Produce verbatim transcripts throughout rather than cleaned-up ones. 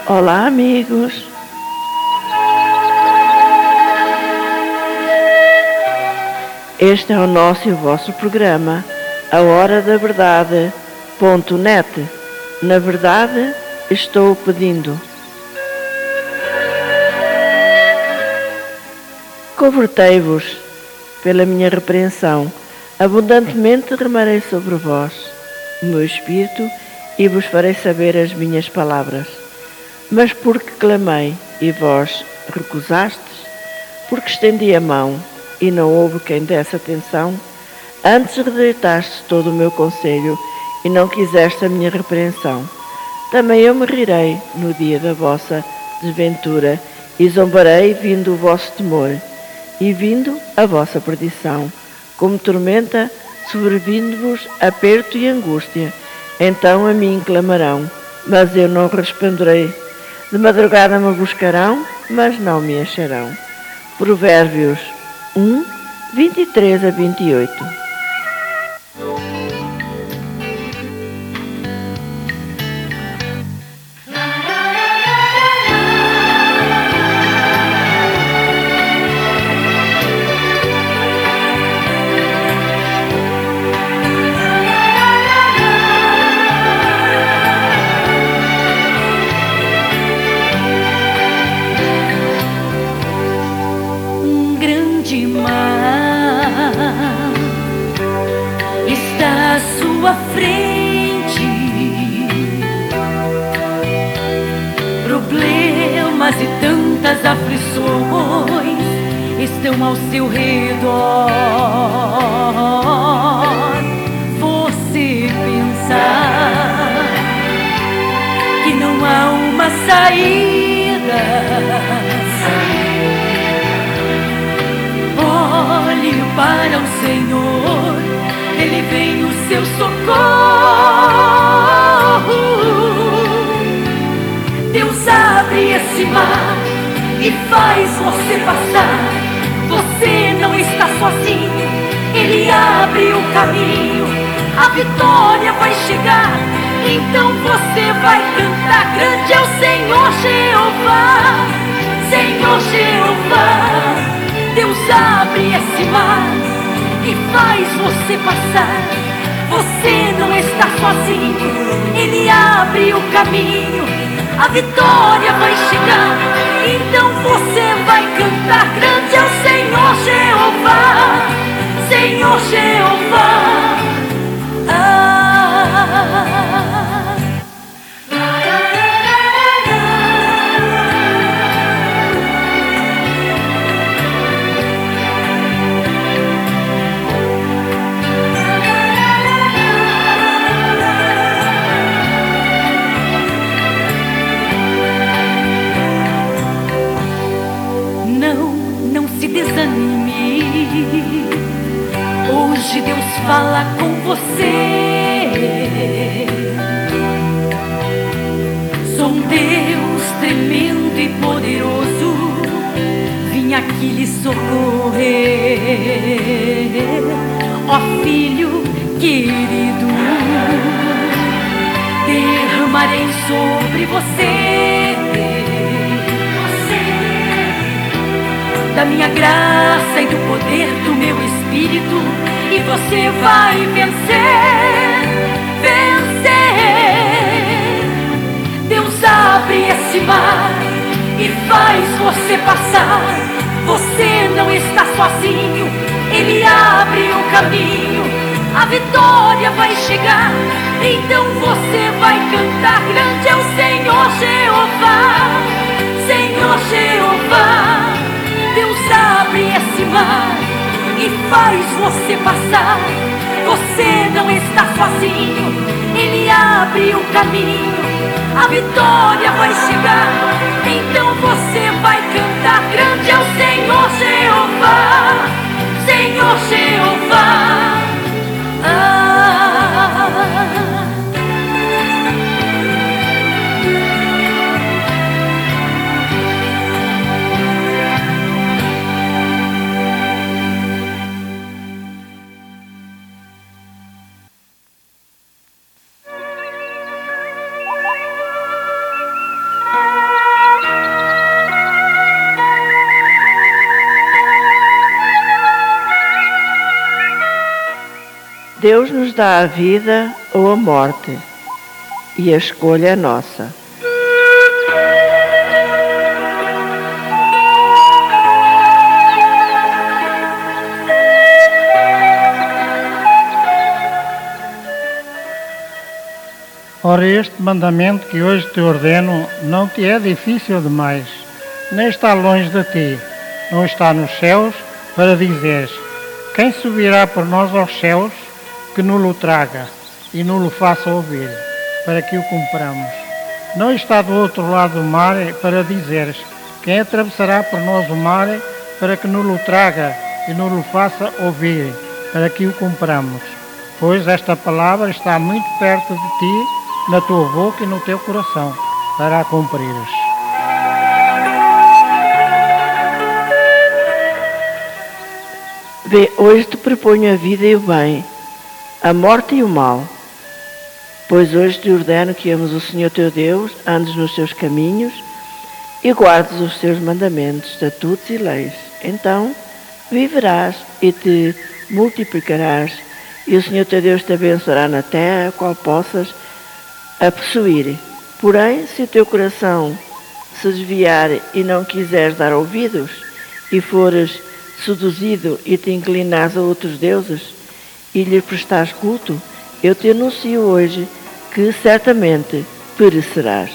Olá, amigos. Este é o nosso e o vosso programa, A Hora da Verdade ponto net. Na verdade, estou pedindo. Convertei-vos pela minha repreensão, abundantemente remarei sobre vós o meu espírito e vos farei saber as minhas palavras. Mas porque clamei e vós recusastes, porque estendi a mão e não houve quem desse atenção, antes rejeitaste todo o meu conselho e não quiseste a minha repreensão. Também eu me rirei no dia da vossa desventura e zombarei vindo o vosso temor e vindo a vossa perdição, como tormenta sobrevindo-vos aperto e angústia. Então a mim clamarão, mas eu não responderei. De madrugada me buscarão, mas não me acharão. Provérbios um, vinte e três a vinte e oito. Sua frente, problemas e tantas aflições estão ao seu redor. Você pensar que não há uma saída, olhe para o Senhor, Ele vem o seu socorro. Deus abre esse mar e faz você passar. Você não está sozinho, Ele abre o caminho. A vitória vai chegar, então você vai cantar. Grande é o Senhor Jeová, Senhor Jeová. Deus abre esse mar e faz você passar. Você não está sozinho, Ele abre o caminho. A vitória vai chegar, então você vai cantar. Grande é o Senhor Jeová, Senhor Jeová. Ah, desanime, hoje Deus fala com você. Sou um Deus tremendo e poderoso, vim aqui lhe socorrer. Ó filho querido, derramarei sobre você da minha graça e do poder do meu Espírito, e você vai vencer, vencer. Deus abre esse mar e faz você passar. Você não está sozinho, Ele abre o caminho. A vitória vai chegar, então você vai cantar. Grande é o Senhor Jeová, Senhor Jeová. Deus abre esse mar e faz você passar. Você não está sozinho, Ele abre o caminho. A vitória vai chegar, então você vai cantar. Grande é o Senhor Jeová, Senhor Jeová. Ah, Deus nos dá a vida ou a morte, e a escolha é nossa. Ora, este mandamento que hoje te ordeno não te é difícil demais, nem está longe de ti, não está nos céus, para dizeres: quem subirá por nós aos céus, que nos-lo traga e nos-lo faça ouvir, para que o cumpramos. Não está do outro lado do mar, para dizeres: quem atravessará por nós o mar, para que nos-lo traga e nos-lo faça ouvir, para que o cumpramos. Pois esta palavra está muito perto de ti, na tua boca e no teu coração, para a cumprires. Vê, hoje te proponho a vida e o bem, a morte e o mal. Pois hoje te ordeno que ames o Senhor teu Deus, andes nos seus caminhos e guardes os seus mandamentos, estatutos e leis. Então viverás e te multiplicarás, e o Senhor teu Deus te abençoará na terra, a qual possas a possuir. Porém, se o teu coração se desviar e não quiseres dar ouvidos, e fores seduzido e te inclinares a outros deuses, e lhe prestares culto, eu te anuncio hoje que certamente perecerás.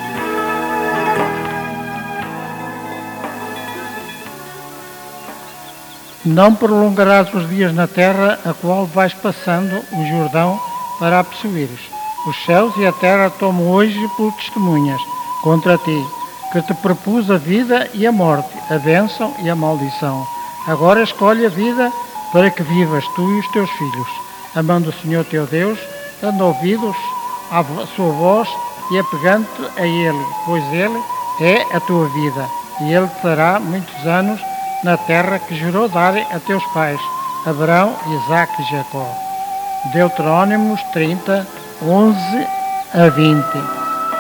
Não prolongarás os dias na terra, a qual vais passando o Jordão para a possuires. Os céus e a terra tomam hoje por testemunhas contra ti, que te propus a vida e a morte, a bênção e a maldição. Agora escolhe a vida para que vivas tu e os teus filhos, amando o Senhor teu Deus, dando ouvidos à sua voz e apegando-te a Ele, pois Ele é a tua vida, e Ele te dará muitos anos na terra que jurou dar a teus pais, Abraão, Isaque e Jacó. Deuteronômio trinta, onze a vinte.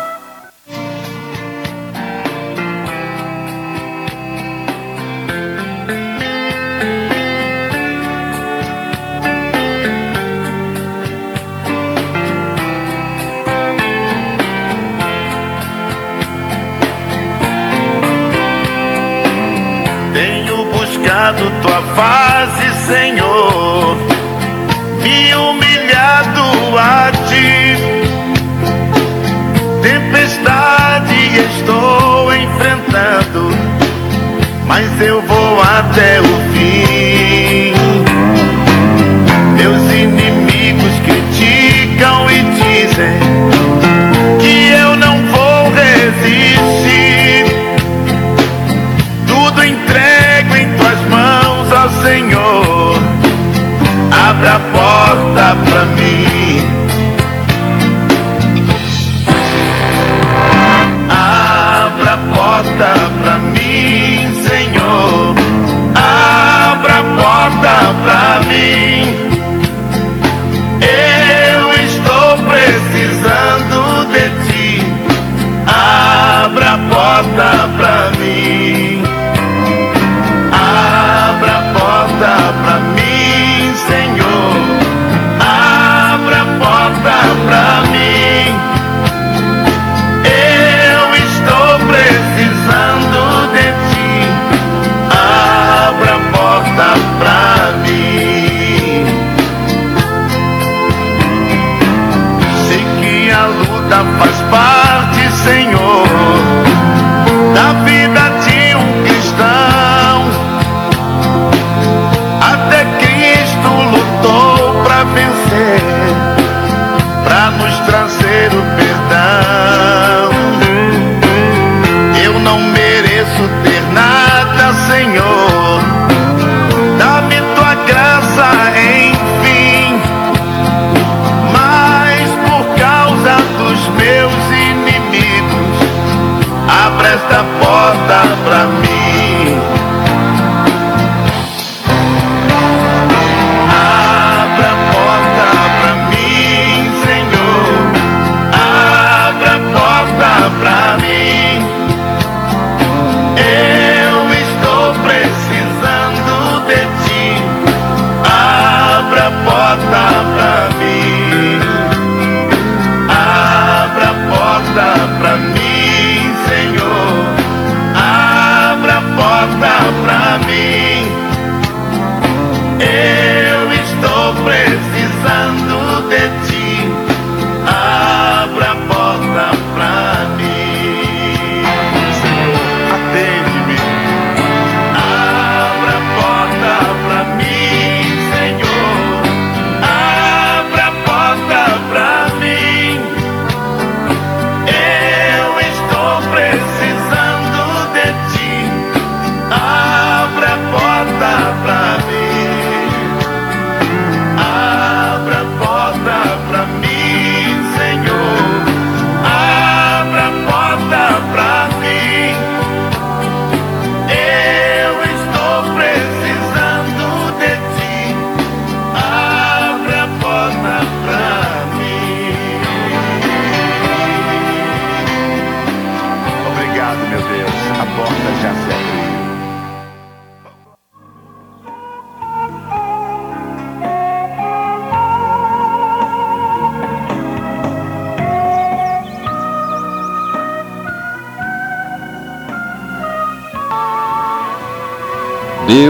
Tua face, Senhor, me humilhado a ti. Tempestade estou enfrentando, mas eu vou até o fim. Meus inimigos criticam e dizem que eu não vou resistir. Tudo entrego em tuas mãos, ó Senhor, abra a porta pra mim. Abra a porta pra mim, Senhor, abra a porta pra mim. Eu estou precisando de ti, abra a porta pra mim. Abra a porta pra mim, Senhor, abra a porta pra mim. Eu estou precisando de ti, abra a porta pra mim. Sei que a luta faz parte, Senhor, da vida de um cristão. Até Cristo lutou para vencer, para nos trazer o perdão. Eu não mereço ter nada, Senhor, dá-me tua graça, enfim. Mas por causa dos meus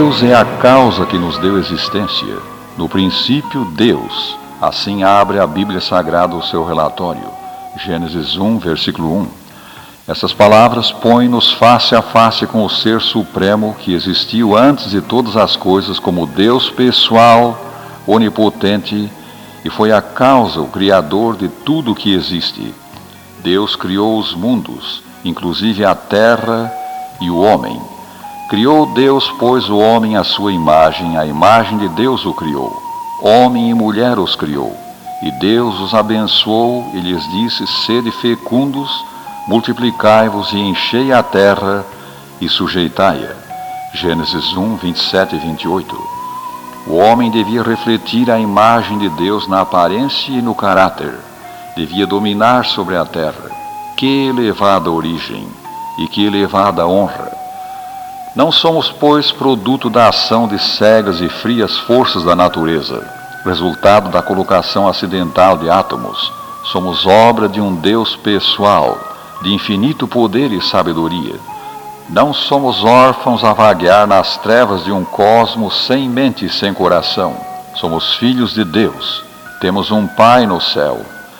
Deus é a causa que nos deu existência. No princípio, Deus. Assim abre a Bíblia Sagrada o seu relatório. Gênesis um, versículo um. Essas palavras põem-nos face a face com o Ser Supremo que existiu antes de todas as coisas como Deus pessoal, onipotente, e foi a causa, o Criador de tudo o que existe. Deus criou os mundos, inclusive a terra e o homem. Criou Deus, pois, o homem à sua imagem, a imagem de Deus o criou. Homem e mulher os criou. E Deus os abençoou e lhes disse: sede fecundos, multiplicai-vos e enchei a terra e sujeitai-a. Gênesis um, vinte e sete e vinte e oito. O homem devia refletir a imagem de Deus na aparência e no caráter. Devia dominar sobre a terra. Que elevada origem e que elevada honra! Não somos, pois, produto da ação de cegas e frias forças da natureza, resultado da colocação acidental de átomos. Somos obra de um Deus pessoal, de infinito poder e sabedoria. Não somos órfãos a vaguear nas trevas de um cosmos sem mente e sem coração. Somos filhos de Deus. Temos um Pai no céu.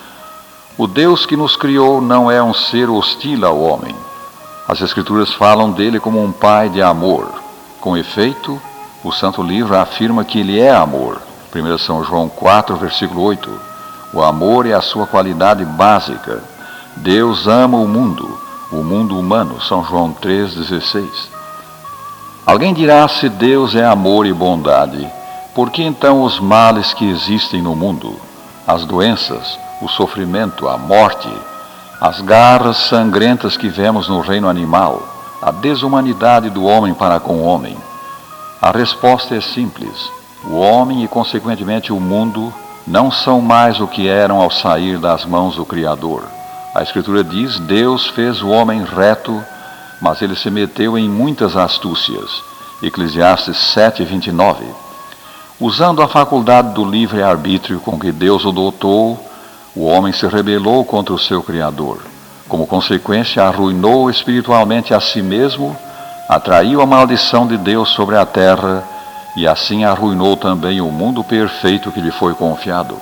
O Deus que nos criou não é um ser hostil ao homem. As Escrituras falam dele como um Pai de amor. Com efeito, o Santo Livro afirma que ele é amor. primeiro São João quatro, versículo oito. O amor é a sua qualidade básica. Deus ama o mundo, o mundo humano. São João três, dezesseis. Alguém dirá: se Deus é amor e bondade, por que então os males que existem no mundo, as doenças, o sofrimento, a morte, as garras sangrentas que vemos no reino animal, a desumanidade do homem para com o homem? A resposta é simples. O homem e, consequentemente, o mundo não são mais o que eram ao sair das mãos do Criador. A Escritura diz: Deus fez o homem reto, mas ele se meteu em muitas astúcias. Eclesiastes sete, vinte e nove. Usando a faculdade do livre-arbítrio com que Deus o dotou, o homem se rebelou contra o seu Criador. Como consequência, arruinou espiritualmente a si mesmo, atraiu a maldição de Deus sobre a terra e assim arruinou também o mundo perfeito que lhe foi confiado.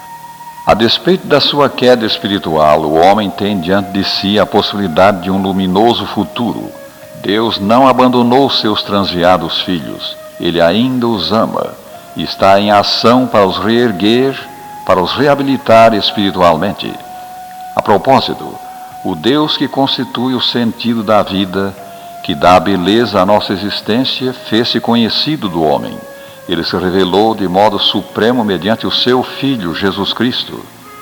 A despeito da sua queda espiritual, o homem tem diante de si a possibilidade de um luminoso futuro. Deus não abandonou seus transviados filhos. Ele ainda os ama e está em ação para os reerguer, para os reabilitar espiritualmente. A propósito, o Deus que constitui o sentido da vida, que dá beleza à nossa existência, fez-se conhecido do homem. Ele se revelou de modo supremo mediante o seu Filho, Jesus Cristo.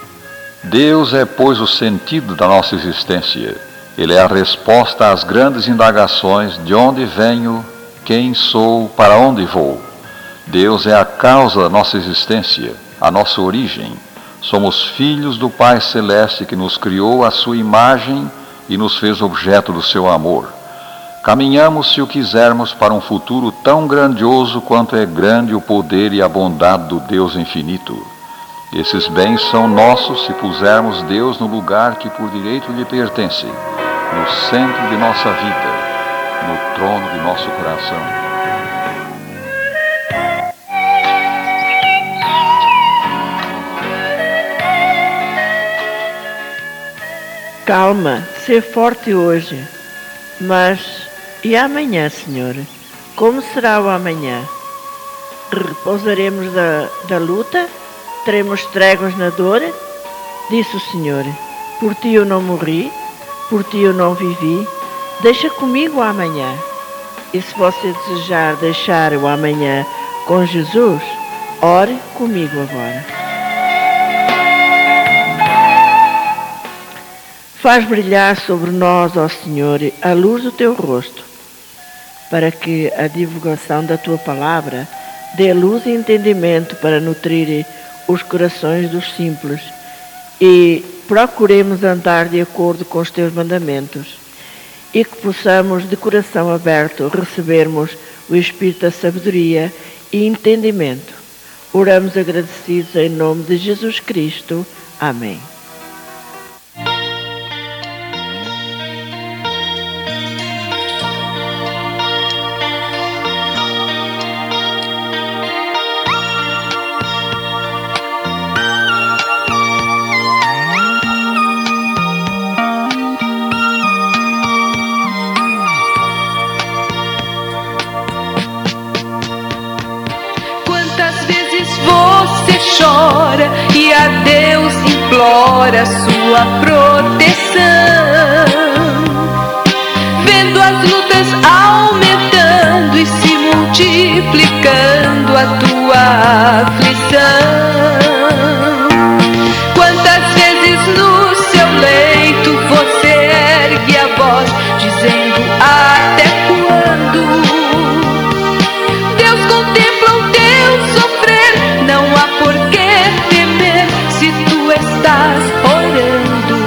Deus é, pois, o sentido da nossa existência. Ele é a resposta às grandes indagações: de onde venho, quem sou, para onde vou. Deus é a causa da nossa existência, a nossa origem. Somos filhos do Pai Celeste que nos criou à sua imagem e nos fez objeto do seu amor. Caminhamos, se o quisermos, para um futuro tão grandioso quanto é grande o poder e a bondade do Deus infinito. Esses bens são nossos se pusermos Deus no lugar que por direito lhe pertence, no centro de nossa vida, no trono de nosso coração. Calma, ser forte hoje. Mas, e amanhã, Senhor? Como será o amanhã? Repousaremos da, da luta? Teremos tréguas na dor? Disse o Senhor: por ti eu não morri, por ti eu não vivi, deixa comigo o amanhã. E se você desejar deixar o amanhã com Jesus, ore comigo agora. Faz brilhar sobre nós, ó Senhor, a luz do teu rosto, para que a divulgação da tua palavra dê luz e entendimento para nutrir os corações dos simples e procuremos andar de acordo com os teus mandamentos e que possamos, de coração aberto, recebermos o Espírito da sabedoria e entendimento. Oramos agradecidos em nome de Jesus Cristo. Amém. implora sua proteção. Vendo as lutas aumentando e se multiplicando a tua aflição. Quantas vezes no seu leito você ergue a voz, dizendo até quando? Deus contempla o teu sofrer, não há por que temer se tu estás orando.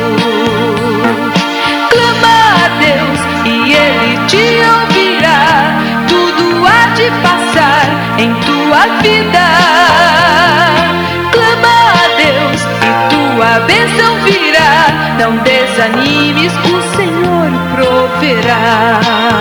Clama a Deus e Ele te ouvirá, tudo há de passar em tua vida. Clama a Deus e tua bênção virá, não desanimes, o Senhor proverá.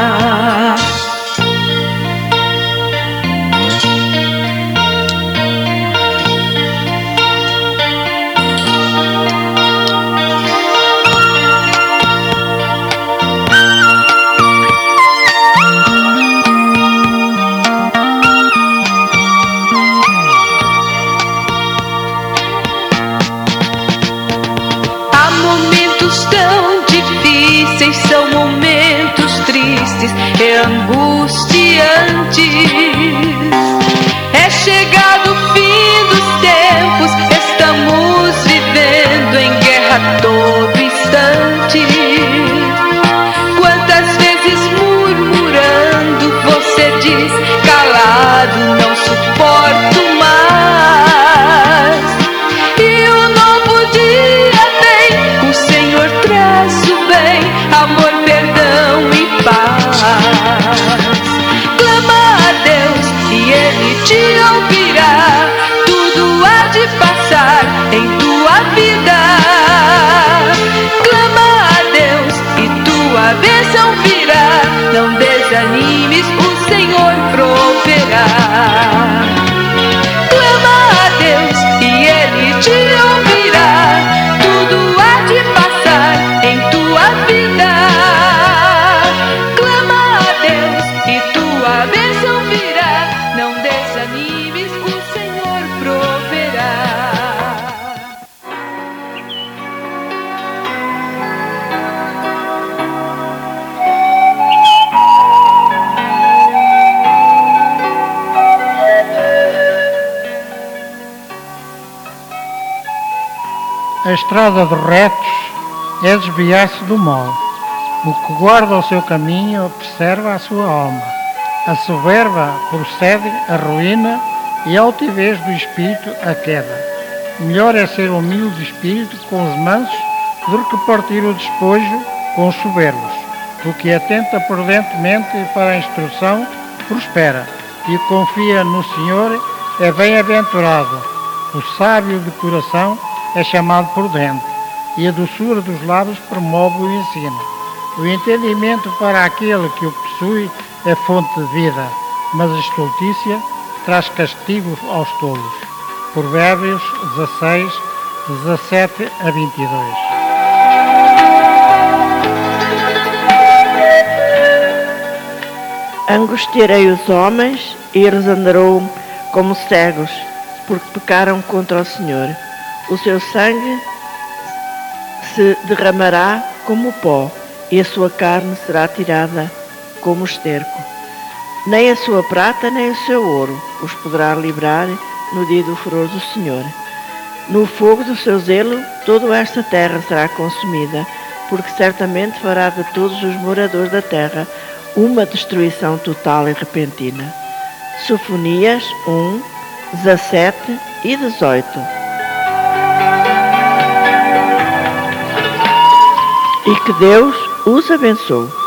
São momentos tristes e angustiantes. É chegado o fim dos tempos, estamos vivendo em guerra a todo instante. Quantas vezes murmurando você diz, calado, não suporto mais. E o novo dia vem, o Senhor traz o bem, amor, perdão e paz. Clama a Deus e Ele te ouvirá, tudo há de passar em tua vida. Clama a Deus e tua bênção virá, não desanimes, o Senhor proverá. Clama a Deus e Ele te ouvirá, tudo há de passar em tua vida. Clama a Deus e tua bênção virá, não desanimes, o Senhor proverá. A estrada dos retos é desviar-se do mal. O que guarda o seu caminho observa a sua alma. A soberba procede a ruína e a altivez do espírito a queda. Melhor é ser humilde de espírito com os mansos do que partir o despojo com os soberbos. O que atenta prudentemente para a instrução prospera e confia no Senhor é bem-aventurado. O sábio de coração é chamado prudente, e a doçura dos lábios promove o ensino. O entendimento para aquele que o possui é fonte de vida, mas a estultícia traz castigo aos tolos. Provérbios dezasseis, dezassete a vinte e dois. Angustiarei os homens e eles andarão como cegos, porque pecaram contra o Senhor. O seu sangue se derramará como pó, e a sua carne será tirada como esterco. Nem a sua prata, nem o seu ouro os poderá livrar no dia do furor do Senhor. No fogo do seu zelo, toda esta terra será consumida, porque certamente fará de todos os moradores da terra uma destruição total e repentina. Sofonias um, dezassete e dezoito. E que Deus os abençoe.